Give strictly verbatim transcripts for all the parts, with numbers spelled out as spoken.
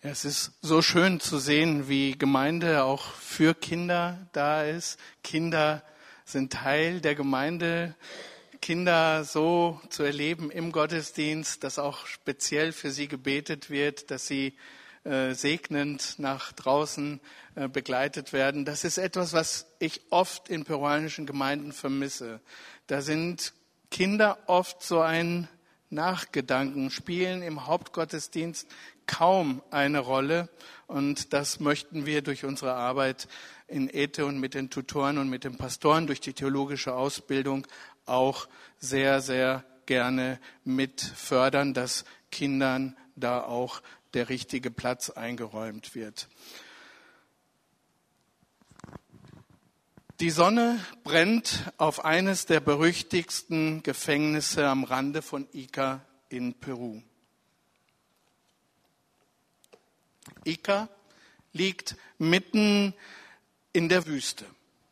Ja, es ist so schön zu sehen, wie Gemeinde auch für Kinder da ist. Kinder sind Teil der Gemeinde. Kinder so zu erleben im Gottesdienst, dass auch speziell für sie gebetet wird, dass sie äh, segnend nach draußen äh, begleitet werden. Das ist etwas, was ich oft in peruanischen Gemeinden vermisse. Da sind Kinder oft so ein Nachgedanken, spielen im Hauptgottesdienst kaum eine Rolle. Und das möchten wir durch unsere Arbeit in Ete und mit den Tutoren und mit den Pastoren durch die theologische Ausbildung auch sehr, sehr gerne mit fördern, dass Kindern da auch der richtige Platz eingeräumt wird. Die Sonne brennt auf eines der berüchtigsten Gefängnisse am Rande von Ica in Peru. Ica liegt mitten in der Wüste.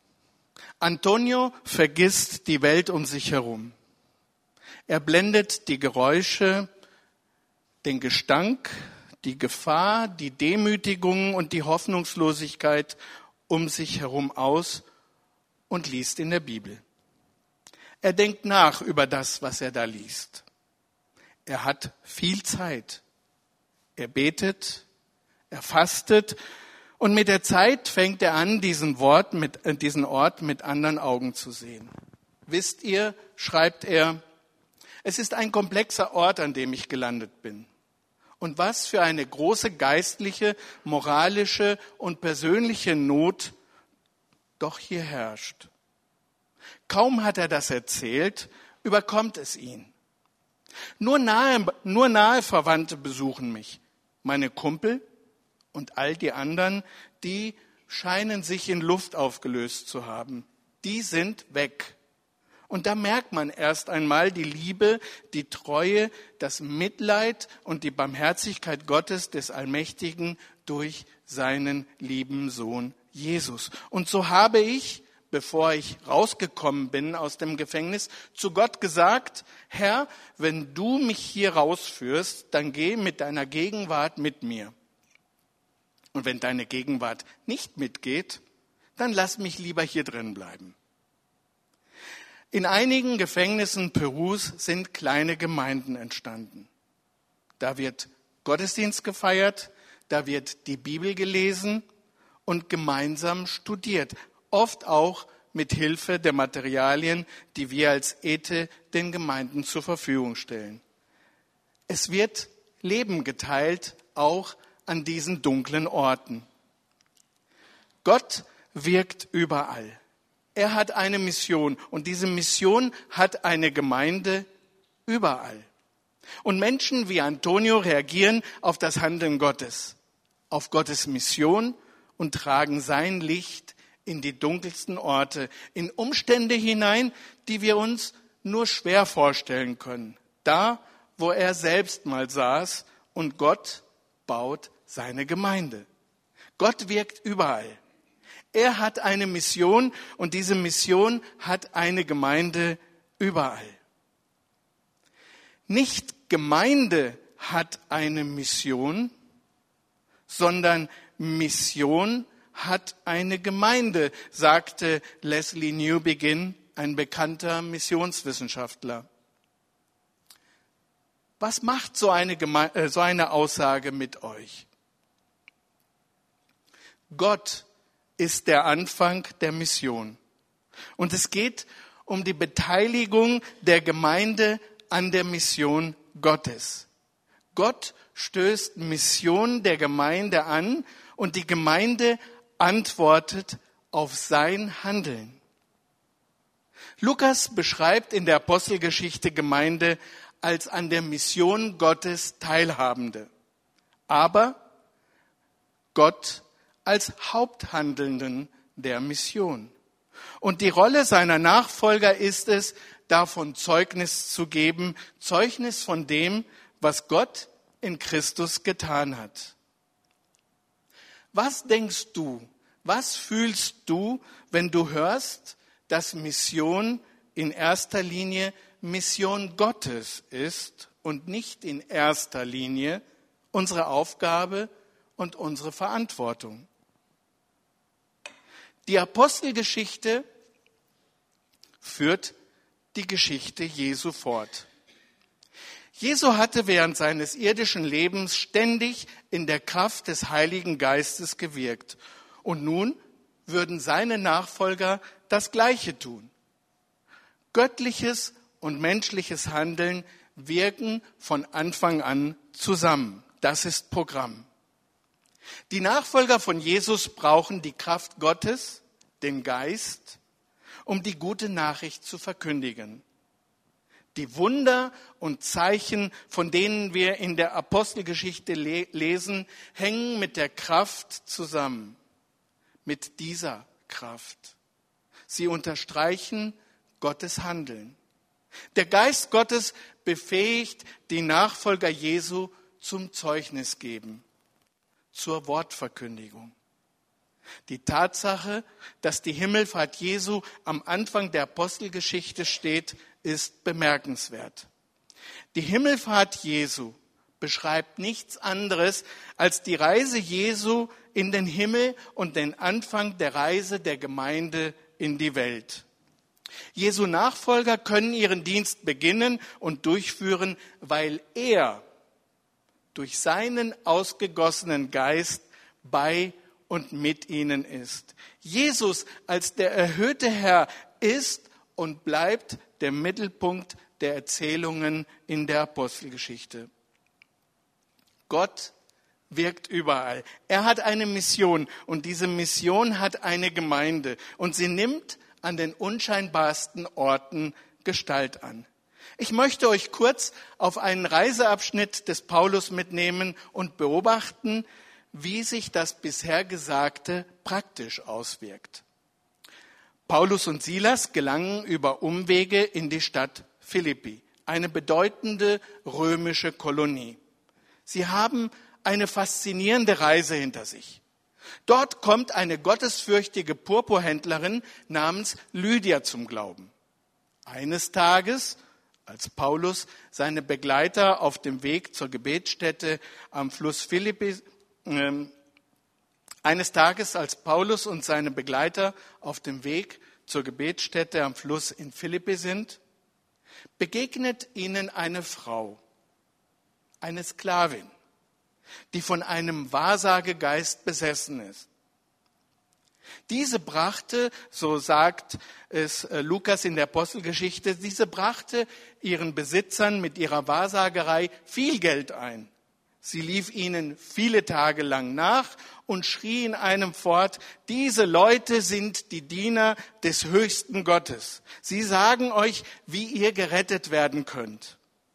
Antonio vergisst die Welt um sich herum. Er blendet die Geräusche, den Gestank, die Gefahr, die Demütigung und die Hoffnungslosigkeit um sich herum aus und liest in der Bibel. Er denkt nach über das, was er da liest. Er hat viel Zeit. Er betet, er fastet und mit der Zeit fängt er an, diesen, Wort mit, äh, diesen Ort mit anderen Augen zu sehen. Wisst ihr, schreibt er, es ist ein komplexer Ort, an dem ich gelandet bin. Und was für eine große geistliche, moralische und persönliche Not doch hier herrscht. Kaum hat er das erzählt, überkommt es ihn. Nur nahe, nur nahe Verwandte besuchen mich. Meine Kumpel und all die anderen, die scheinen sich in Luft aufgelöst zu haben. Die sind weg. Und da merkt man erst einmal die Liebe, die Treue, das Mitleid und die Barmherzigkeit Gottes des Allmächtigen durch seinen lieben Sohn Jesus. Und so habe ich, bevor ich rausgekommen bin aus dem Gefängnis, zu Gott gesagt, Herr, wenn du mich hier rausführst, dann geh mit deiner Gegenwart mit mir. Und wenn deine Gegenwart nicht mitgeht, dann lass mich lieber hier drin bleiben. In einigen Gefängnissen Perus sind kleine Gemeinden entstanden. Da wird Gottesdienst gefeiert, da wird die Bibel gelesen und gemeinsam studiert. Oft auch mit Hilfe der Materialien, die wir als Ete den Gemeinden zur Verfügung stellen. Es wird Leben geteilt, auch an diesen dunklen Orten. Gott wirkt überall. Er hat eine Mission und diese Mission hat eine Gemeinde überall. Und Menschen wie Antonio reagieren auf das Handeln Gottes, auf Gottes Mission und tragen sein Licht in die dunkelsten Orte, in Umstände hinein, die wir uns nur schwer vorstellen können. Da, wo er selbst mal saß und Gott baut seine Gemeinde. Gott wirkt überall. Er hat eine Mission und diese Mission hat eine Gemeinde überall. Nicht Gemeinde hat eine Mission, sondern Mission hat eine Gemeinde, sagte Leslie Newbigin, ein bekannter Missionswissenschaftler. Was macht so eine, Geme- äh, so eine Aussage mit euch? Gott ist der Anfang der Mission. Und es geht um die Beteiligung der Gemeinde an der Mission Gottes. Gott stößt Mission der Gemeinde an und die Gemeinde antwortet auf sein Handeln. Lukas beschreibt in der Apostelgeschichte Gemeinde als an der Mission Gottes Teilhabende, aber Gott als Haupthandelnden der Mission. Und die Rolle seiner Nachfolger ist es, davon Zeugnis zu geben, Zeugnis von dem, was Gott in Christus getan hat. Was denkst du, was fühlst du, wenn du hörst, dass Mission in erster Linie Mission Gottes ist und nicht in erster Linie unsere Aufgabe und unsere Verantwortung. Die Apostelgeschichte führt die Geschichte Jesu fort. Jesu hatte während seines irdischen Lebens ständig in der Kraft des Heiligen Geistes gewirkt. Und nun würden seine Nachfolger das Gleiche tun. Göttliches und menschliches Handeln wirken von Anfang an zusammen. Das ist Programm. Die Nachfolger von Jesus brauchen die Kraft Gottes, den Geist, um die gute Nachricht zu verkündigen. Die Wunder und Zeichen, von denen wir in der Apostelgeschichte le- lesen, hängen mit der Kraft zusammen, mit dieser Kraft. Sie unterstreichen Gottes Handeln. Der Geist Gottes befähigt die Nachfolger Jesu zum Zeugnisgeben, zur Wortverkündigung. Die Tatsache, dass die Himmelfahrt Jesu am Anfang der Apostelgeschichte steht, ist bemerkenswert. Die Himmelfahrt Jesu beschreibt nichts anderes als die Reise Jesu in den Himmel und den Anfang der Reise der Gemeinde in die Welt. Jesu Nachfolger können ihren Dienst beginnen und durchführen, weil er durch seinen ausgegossenen Geist bei und mit ihnen ist. Jesus als der erhöhte Herr ist und bleibt der Mittelpunkt der Erzählungen in der Apostelgeschichte. Gott wirkt überall. Er hat eine Mission und diese Mission hat eine Gemeinde und sie nimmt an den unscheinbarsten Orten Gestalt an. Ich möchte euch kurz auf einen Reiseabschnitt des Paulus mitnehmen und beobachten, wie sich das bisher Gesagte praktisch auswirkt. Paulus und Silas gelangen über Umwege in die Stadt Philippi, eine bedeutende römische Kolonie. Sie haben eine faszinierende Reise hinter sich. Dort kommt eine gottesfürchtige Purpurhändlerin namens Lydia zum Glauben. Eines Tages, als Paulus seine Begleiter auf dem Weg zur Gebetsstätte am Fluss Philippi, äh, eines Tages, als Paulus und seine Begleiter auf dem Weg zur Gebetsstätte am Fluss in Philippi sind, begegnet ihnen eine Frau, eine Sklavin, die von einem Wahrsagegeist besessen ist. Diese brachte, so sagt es Lukas in der Apostelgeschichte, diese brachte ihren Besitzern mit ihrer Wahrsagerei viel Geld ein. Sie lief ihnen viele Tage lang nach und schrie in einem fort, diese Leute sind die Diener des höchsten Gottes. Sie sagen euch, wie ihr gerettet werden könnt.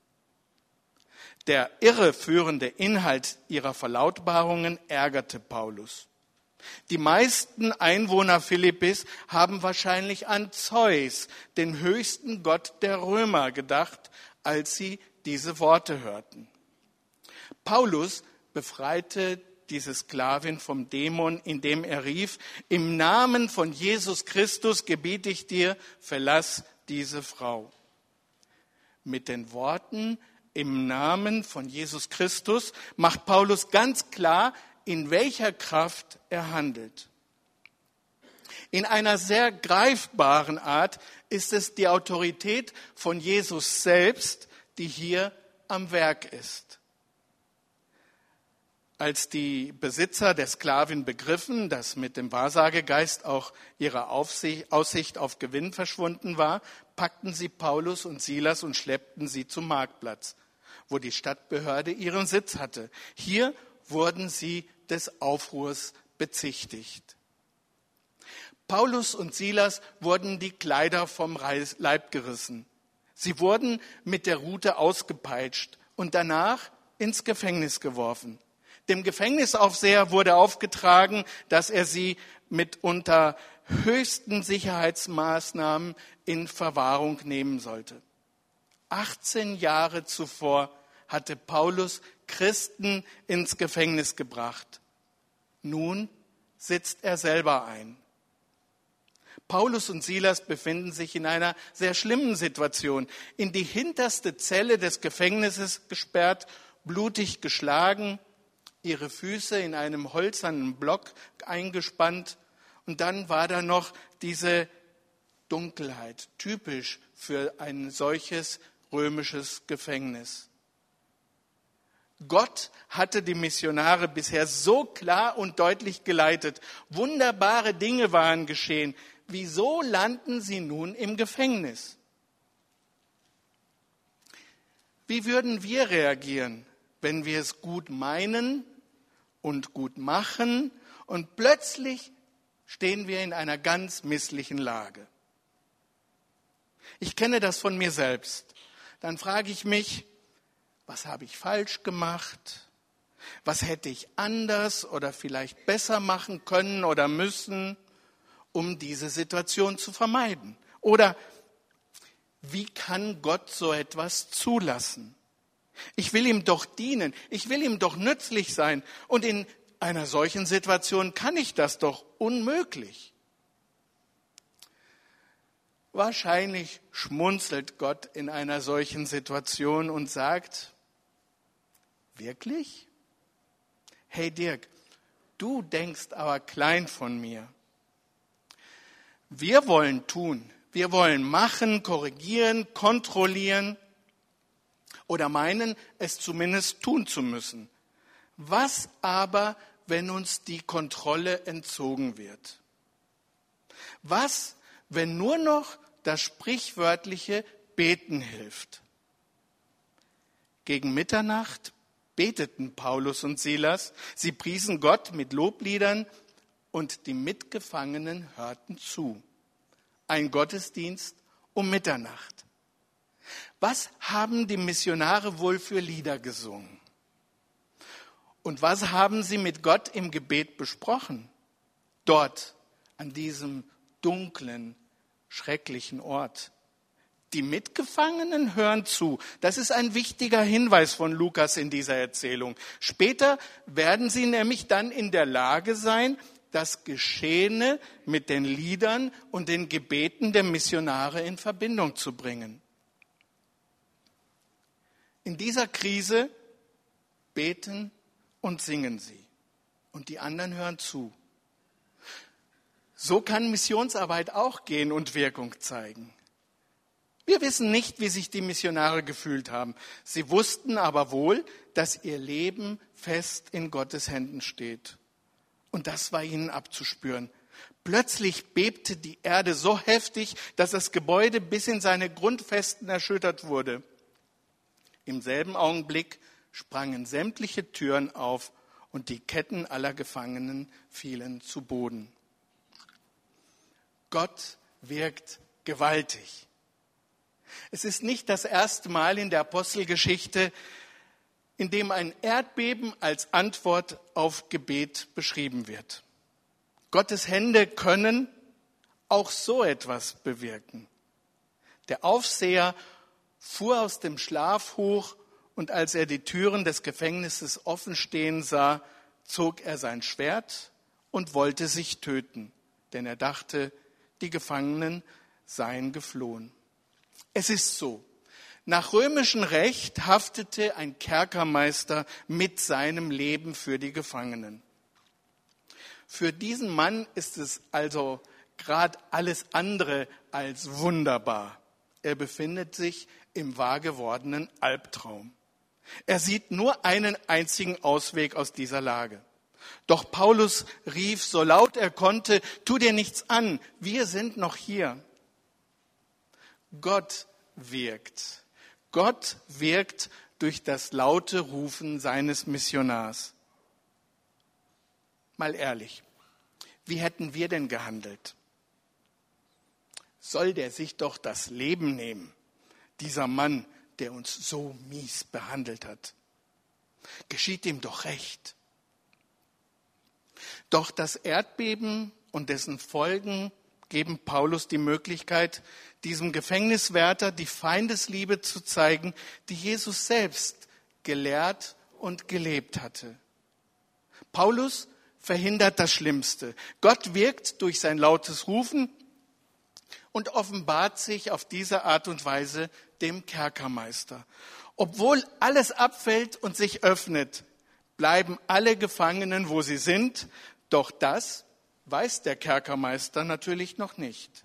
Der irreführende Inhalt ihrer Verlautbarungen ärgerte Paulus. Die meisten Einwohner Philippis haben wahrscheinlich an Zeus, den höchsten Gott der Römer, gedacht, als sie diese Worte hörten. Paulus befreite diese Sklavin vom Dämon, indem er rief, im Namen von Jesus Christus gebiete ich dir, verlass diese Frau. Mit den Worten im Namen von Jesus Christus macht Paulus ganz klar, in welcher Kraft er handelt. In einer sehr greifbaren Art ist es die Autorität von Jesus selbst, die hier am Werk ist. Als die Besitzer der Sklavin begriffen, dass mit dem Wahrsagegeist auch ihre Aussicht auf Gewinn verschwunden war, packten sie Paulus und Silas und schleppten sie zum Marktplatz, wo die Stadtbehörde ihren Sitz hatte. Hier wurden sie des Aufruhrs bezichtigt. Paulus und Silas wurden die Kleider vom Leib gerissen. Sie wurden mit der Rute ausgepeitscht und danach ins Gefängnis geworfen. Dem Gefängnisaufseher wurde aufgetragen, dass er sie mit unter höchsten Sicherheitsmaßnahmen in Verwahrung nehmen sollte. achtzehn Jahre zuvor hatte Paulus Christen ins Gefängnis gebracht. Nun sitzt er selber ein. Paulus und Silas befinden sich in einer sehr schlimmen Situation. In die hinterste Zelle des Gefängnisses gesperrt, blutig geschlagen, ihre Füße in einem hölzernen Block eingespannt und dann war da noch diese Dunkelheit, typisch für ein solches römisches Gefängnis. Gott hatte die Missionare bisher so klar und deutlich geleitet. Wunderbare Dinge waren geschehen. Wieso landen sie nun im Gefängnis? Wie würden wir reagieren, wenn wir es gut meinen und gut machen und plötzlich stehen wir in einer ganz misslichen Lage? Ich kenne das von mir selbst. Dann frage ich mich, was habe ich falsch gemacht? Was hätte ich anders oder vielleicht besser machen können oder müssen, um diese Situation zu vermeiden? Oder wie kann Gott so etwas zulassen? Ich will ihm doch dienen, ich will ihm doch nützlich sein. Und in einer solchen Situation kann ich das doch unmöglich. Wahrscheinlich schmunzelt Gott in einer solchen Situation und sagt, wirklich? Hey Dirk, du denkst aber klein von mir. Wir wollen tun, wir wollen machen, korrigieren, kontrollieren oder meinen, es zumindest tun zu müssen. Was aber, wenn uns die Kontrolle entzogen wird? Was, wenn nur noch das sprichwörtliche Beten hilft? Gegen Mitternacht beteten Paulus und Silas. Sie priesen Gott mit Lobliedern und die Mitgefangenen hörten zu. Ein Gottesdienst um Mitternacht. Was haben die Missionare wohl für Lieder gesungen? Und was haben sie mit Gott im Gebet besprochen? Dort, an diesem dunklen, schrecklichen Ort. Die Mitgefangenen hören zu. Das ist ein wichtiger Hinweis von Lukas in dieser Erzählung. Später werden sie nämlich dann in der Lage sein, das Geschehene mit den Liedern und den Gebeten der Missionare in Verbindung zu bringen. In dieser Krise beten und singen sie. Und die anderen hören zu. So kann Missionsarbeit auch gehen und Wirkung zeigen. Wir wissen nicht, wie sich die Missionare gefühlt haben. Sie wussten aber wohl, dass ihr Leben fest in Gottes Händen steht. Und das war ihnen abzuspüren. Plötzlich bebte die Erde so heftig, dass das Gebäude bis in seine Grundfesten erschüttert wurde. Im selben Augenblick sprangen sämtliche Türen auf und die Ketten aller Gefangenen fielen zu Boden. Gott wirkt gewaltig. Es ist nicht das erste Mal in der Apostelgeschichte, in dem ein Erdbeben als Antwort auf Gebet beschrieben wird. Gottes Hände können auch so etwas bewirken. Der Aufseher fuhr aus dem Schlaf hoch und als er die Türen des Gefängnisses offen stehen sah, zog er sein Schwert und wollte sich töten, denn er dachte, die Gefangenen seien geflohen. Es ist so, nach römischem Recht haftete ein Kerkermeister mit seinem Leben für die Gefangenen. Für diesen Mann ist es also gerade alles andere als wunderbar. Er befindet sich im wahr gewordenen Albtraum. Er sieht nur einen einzigen Ausweg aus dieser Lage. Doch Paulus rief so laut er konnte, tu dir nichts an, wir sind noch hier. Gott wirkt. Gott wirkt durch das laute Rufen seines Missionars. Mal ehrlich, wie hätten wir denn gehandelt? Soll der sich doch das Leben nehmen, dieser Mann, der uns so mies behandelt hat? Geschieht ihm doch recht. Doch das Erdbeben und dessen Folgen geben Paulus die Möglichkeit, diesem Gefängniswärter die Feindesliebe zu zeigen, die Jesus selbst gelehrt und gelebt hatte. Paulus verhindert das Schlimmste. Gott wirkt durch sein lautes Rufen und offenbart sich auf diese Art und Weise dem Kerkermeister. Obwohl alles abfällt und sich öffnet, bleiben alle Gefangenen, wo sie sind, doch das weiß der Kerkermeister natürlich noch nicht.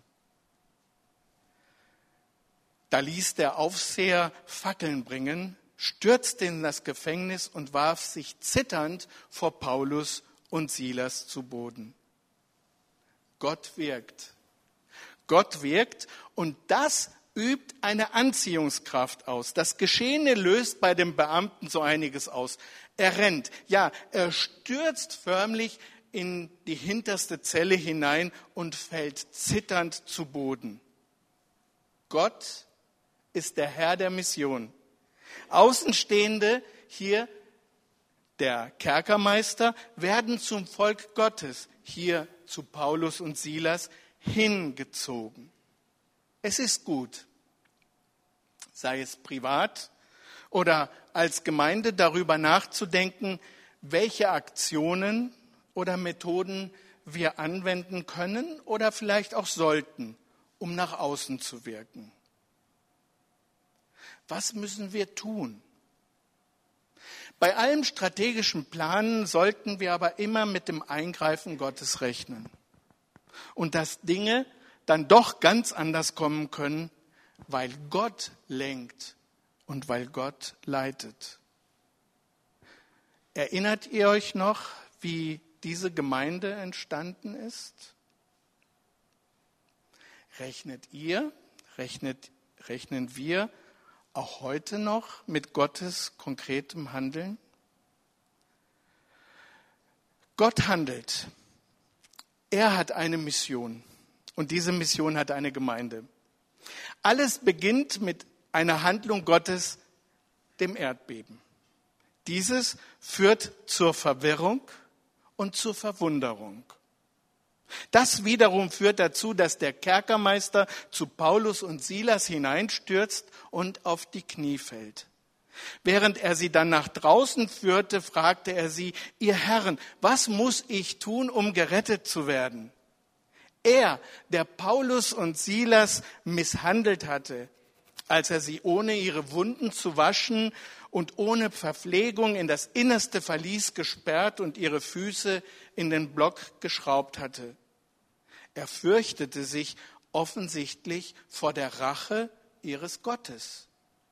Da ließ der Aufseher Fackeln bringen, stürzte in das Gefängnis und warf sich zitternd vor Paulus und Silas zu Boden. Gott wirkt. Gott wirkt und das übt eine Anziehungskraft aus. Das Geschehene löst bei dem Beamten so einiges aus. Er rennt, ja, er stürzt förmlich in die hinterste Zelle hinein und fällt zitternd zu Boden. Gott ist der Herr der Mission. Außenstehende, hier der Kerkermeister, werden zum Volk Gottes, hier zu Paulus und Silas, hingezogen. Es ist gut, sei es privat oder als Gemeinde, darüber nachzudenken, welche Aktionen oder Methoden wir anwenden können oder vielleicht auch sollten, um nach außen zu wirken. Was müssen wir tun? Bei allem strategischen Planen sollten wir aber immer mit dem Eingreifen Gottes rechnen. Und dass Dinge dann doch ganz anders kommen können, weil Gott lenkt und weil Gott leitet. Erinnert ihr euch noch, wie diese Gemeinde entstanden ist? Rechnet ihr, rechnet, rechnen wir auch heute noch mit Gottes konkretem Handeln? Gott handelt. Er hat eine Mission und diese Mission hat eine Gemeinde. Alles beginnt mit einer Handlung Gottes, dem Erdbeben. Dieses führt zur Verwirrung und zur Verwunderung. Das wiederum führt dazu, dass der Kerkermeister zu Paulus und Silas hineinstürzt und auf die Knie fällt. Während er sie dann nach draußen führte, fragte er sie: Ihr Herren, was muss ich tun, um gerettet zu werden? Er, der Paulus und Silas misshandelt hatte, als er sie ohne ihre Wunden zu waschen und ohne Verpflegung in das innerste Verlies gesperrt und ihre Füße in den Block geschraubt hatte. Er fürchtete sich offensichtlich vor der Rache ihres Gottes.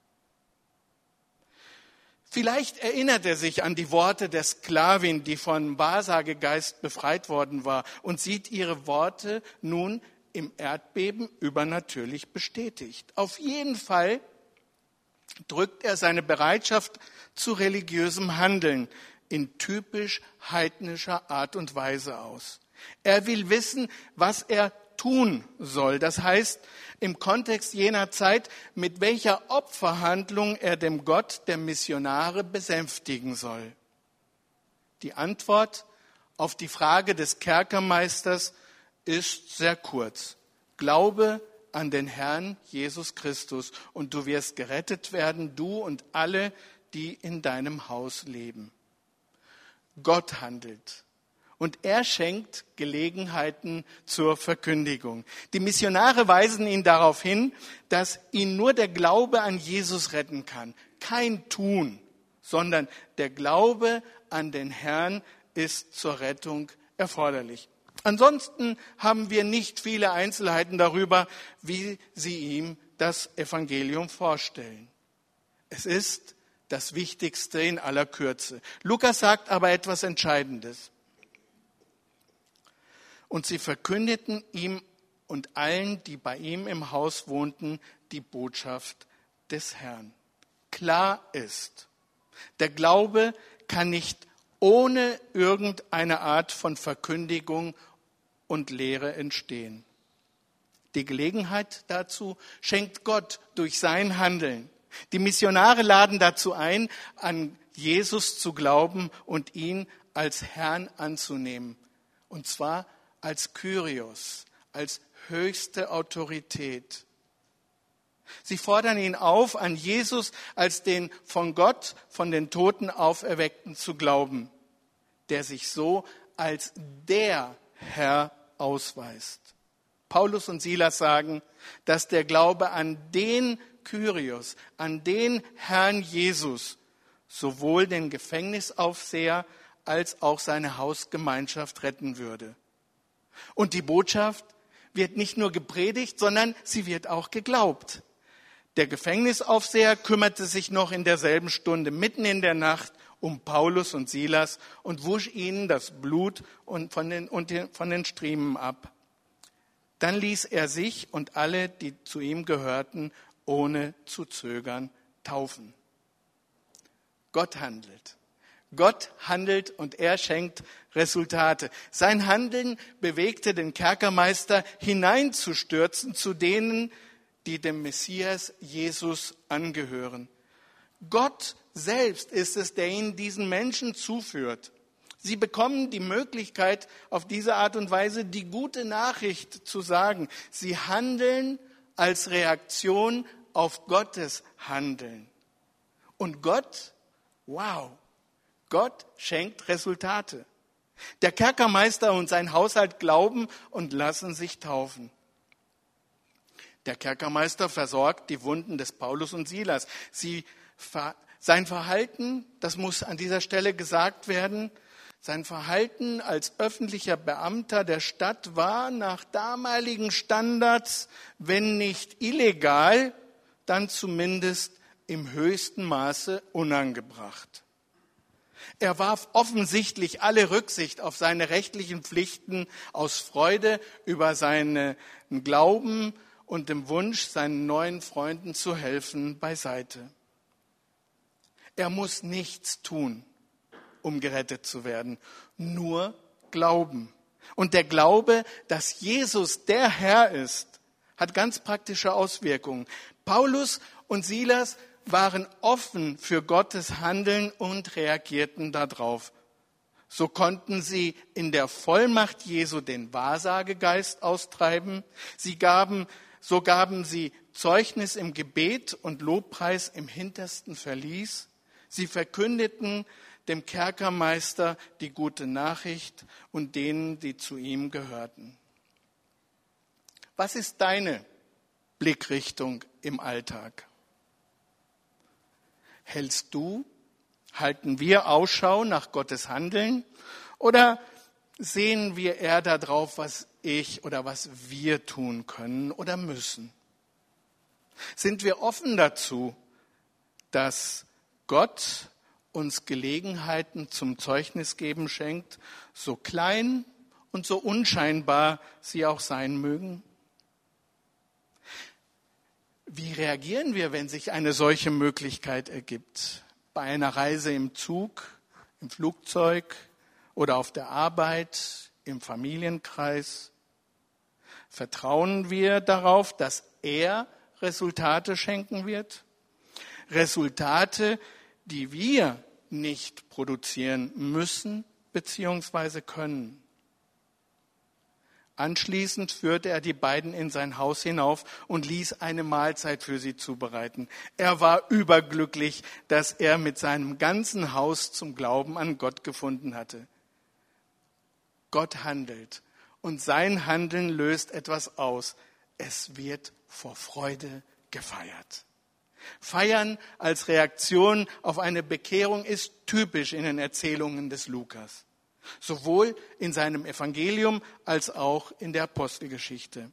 Vielleicht erinnert er sich an die Worte der Sklavin, die von Wahrsagegeist befreit worden war, und sieht ihre Worte nun im Erdbeben übernatürlich bestätigt. Auf jeden Fall drückt er seine Bereitschaft zu religiösem Handeln in typisch heidnischer Art und Weise aus. Er will wissen, was er tun soll. Das heißt, im Kontext jener Zeit, mit welcher Opferhandlung er dem Gott der Missionare besänftigen soll. Die Antwort auf die Frage des Kerkermeisters ist sehr kurz. Glaube an den Herrn Jesus Christus und du wirst gerettet werden, du und alle, die in deinem Haus leben. Gott handelt. Und er schenkt Gelegenheiten zur Verkündigung. Die Missionare weisen ihn darauf hin, dass ihn nur der Glaube an Jesus retten kann. Kein Tun, sondern der Glaube an den Herrn ist zur Rettung erforderlich. Ansonsten haben wir nicht viele Einzelheiten darüber, wie sie ihm das Evangelium vorstellen. Es ist das Wichtigste in aller Kürze. Lukas sagt aber etwas Entscheidendes. Und sie verkündeten ihm und allen, die bei ihm im Haus wohnten, die Botschaft des Herrn. Klar ist, der Glaube kann nicht ohne irgendeine Art von Verkündigung und Lehre entstehen. Die Gelegenheit dazu schenkt Gott durch sein Handeln. Die Missionare laden dazu ein, an Jesus zu glauben und ihn als Herrn anzunehmen. Und zwar als Kyrios, als höchste Autorität. Sie fordern ihn auf, an Jesus als den von Gott, von den Toten Auferweckten zu glauben, der sich so als der Herr ausweist. Paulus und Silas sagen, dass der Glaube an den Kyrios, an den Herrn Jesus, sowohl den Gefängnisaufseher als auch seine Hausgemeinschaft retten würde. Und die Botschaft wird nicht nur gepredigt, sondern sie wird auch geglaubt. Der Gefängnisaufseher kümmerte sich noch in derselben Stunde, mitten in der Nacht, um Paulus und Silas und wusch ihnen das Blut und von den, und den, von den Striemen ab. Dann ließ er sich und alle, die zu ihm gehörten, ohne zu zögern, taufen. Gott handelt. Gott handelt und er schenkt Resultate. Sein Handeln bewegte den Kerkermeister hineinzustürzen zu denen, die dem Messias Jesus angehören. Gott selbst ist es, der ihn diesen Menschen zuführt. Sie bekommen die Möglichkeit, auf diese Art und Weise die gute Nachricht zu sagen. Sie handeln als Reaktion auf Gottes Handeln. Und Gott, wow, Gott schenkt Resultate. Der Kerkermeister und sein Haushalt glauben und lassen sich taufen. Der Kerkermeister versorgt die Wunden des Paulus und Silas. Sie, sein Verhalten, das muss an dieser Stelle gesagt werden, sein Verhalten als öffentlicher Beamter der Stadt war nach damaligen Standards, wenn nicht illegal, dann zumindest im höchsten Maße unangebracht. Er warf offensichtlich alle Rücksicht auf seine rechtlichen Pflichten aus Freude über seinen Glauben und dem Wunsch, seinen neuen Freunden zu helfen, beiseite. Er muss nichts tun, um gerettet zu werden, nur glauben. Und der Glaube, dass Jesus der Herr ist, hat ganz praktische Auswirkungen. Paulus und Silas waren offen für Gottes Handeln und reagierten darauf. So konnten sie in der Vollmacht Jesu den Wahrsagegeist austreiben. Sie gaben, so gaben sie Zeugnis im Gebet und Lobpreis im hintersten Verlies. Sie verkündeten dem Kerkermeister die gute Nachricht und denen, die zu ihm gehörten. Was ist deine Blickrichtung im Alltag? Hältst du, halten wir Ausschau nach Gottes Handeln oder sehen wir eher darauf, was ich oder was wir tun können oder müssen? Sind wir offen dazu, dass Gott uns Gelegenheiten zum Zeugnisgeben schenkt, so klein und so unscheinbar sie auch sein mögen? Wie reagieren wir, wenn sich eine solche Möglichkeit ergibt? Bei einer Reise im Zug, im Flugzeug oder auf der Arbeit, im Familienkreis? Vertrauen wir darauf, dass er Resultate schenken wird? Resultate, die wir nicht produzieren müssen bzw. können. Anschließend führte er die beiden in sein Haus hinauf und ließ eine Mahlzeit für sie zubereiten. Er war überglücklich, dass er mit seinem ganzen Haus zum Glauben an Gott gefunden hatte. Gott handelt und sein Handeln löst etwas aus. Es wird vor Freude gefeiert. Feiern als Reaktion auf eine Bekehrung ist typisch in den Erzählungen des Lukas. Sowohl in seinem Evangelium als auch in der Apostelgeschichte.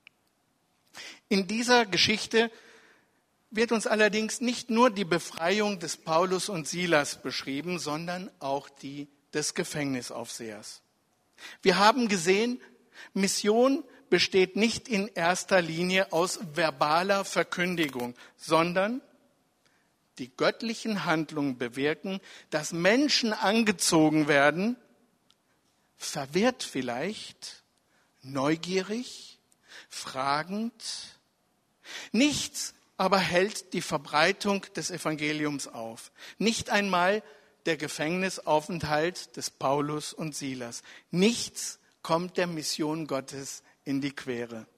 In dieser Geschichte wird uns allerdings nicht nur die Befreiung des Paulus und Silas beschrieben, sondern auch die des Gefängnisaufsehers. Wir haben gesehen, Mission besteht nicht in erster Linie aus verbaler Verkündigung, sondern die göttlichen Handlungen bewirken, dass Menschen angezogen werden, verwirrt vielleicht, neugierig, fragend. Nichts aber hält die Verbreitung des Evangeliums auf. Nicht einmal der Gefängnisaufenthalt des Paulus und Silas. Nichts kommt der Mission Gottes in die Quere.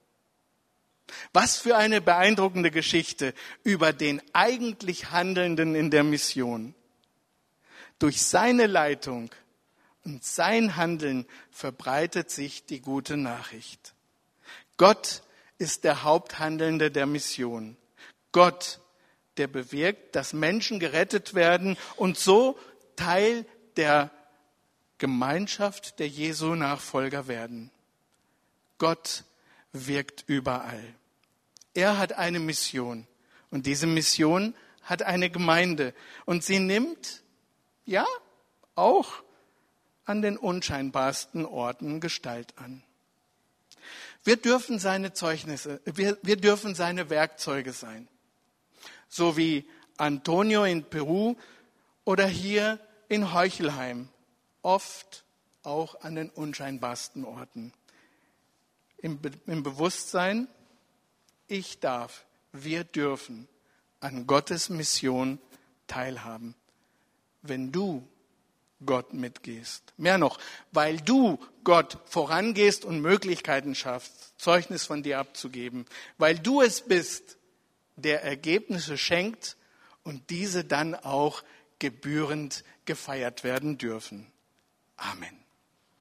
Was für eine beeindruckende Geschichte über den eigentlich Handelnden in der Mission. Durch seine Leitung und sein Handeln verbreitet sich die gute Nachricht. Gott ist der Haupthandelnde der Mission. Gott der bewirkt, dass Menschen gerettet werden und so Teil der Gemeinschaft der Jesu-Nachfolger werden. Gott wirkt überall. Er hat eine Mission und diese Mission hat eine Gemeinde und sie nimmt, ja, auch an den unscheinbarsten Orten Gestalt an. Wir dürfen seine Zeugnisse, wir, wir dürfen seine Werkzeuge sein. So wie Antonio in Peru oder hier in Heuchelheim, oft auch an den unscheinbarsten Orten. Im, Be- im Bewusstsein, ich darf, wir dürfen an Gottes Mission teilhaben, wenn du Gott mitgehst. Mehr noch, weil du Gott vorangehst und Möglichkeiten schaffst, Zeugnis von dir abzugeben, weil du es bist, der Ergebnisse schenkt und diese dann auch gebührend gefeiert werden dürfen. Amen.